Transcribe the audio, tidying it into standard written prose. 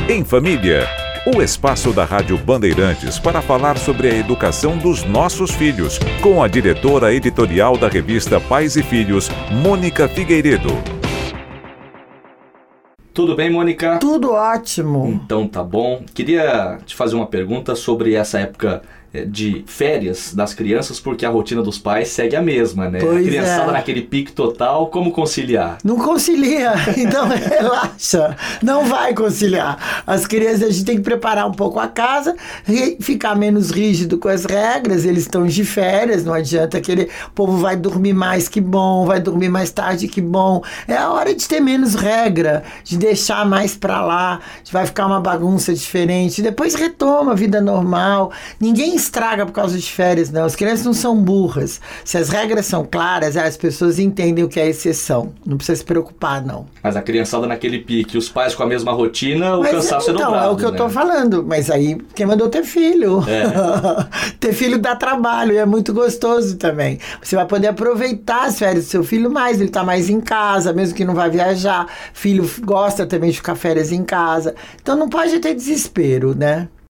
Em Família, o espaço da Rádio Bandeirantes para falar sobre a educação dos nossos filhos, com a diretora editorial da revista Pais e Filhos, Mônica Figueiredo. Tudo bem, Mônica? Tudo ótimo. Então tá bom. Queria te fazer uma pergunta sobre essa época de férias das crianças, porque a rotina dos pais segue a mesma, né? Pois a criançada é. Naquele pique total, como conciliar? Não concilia, então relaxa, não vai conciliar. As crianças, a gente tem que preparar um pouco a casa, ficar menos rígido com as regras, eles estão de férias, não adianta o povo vai dormir mais, que bom, vai dormir mais tarde, que bom. É a hora de ter menos regra, de deixar mais pra lá, vai ficar uma bagunça diferente, depois retoma a vida normal. Ninguém estraga por causa de férias, não. As crianças não são burras. Se as regras são claras, as pessoas entendem o que é exceção. Não precisa se preocupar, não. Mas a criançada naquele pique, os pais com a mesma rotina, o cansaço é dobrado, então, é o que eu tô falando. Mas aí, quem mandou ter filho? Ter filho dá trabalho e é muito gostoso também. Você vai poder aproveitar as férias do seu filho mais. Ele tá mais em casa, mesmo que não vai viajar. Filho gosta também de ficar férias em casa. Então não pode ter desespero, né?